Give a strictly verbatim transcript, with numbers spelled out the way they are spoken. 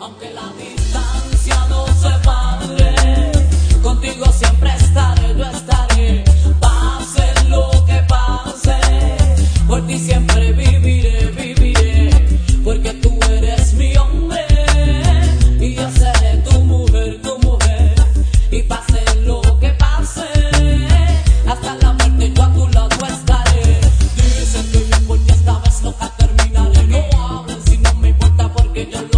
Aunque la distancia nos separe, contigo siempre estaré, yo estaré. Pase lo que pase, por ti siempre viviré, viviré. Porque tú eres mi hombre y yo seré tu mujer, tu mujer. Y pase lo que pase, hasta la muerte yo a tu lado estaré. Dicen que bien porque esta vez nunca terminaré. No hablen si no me importa porque yo lo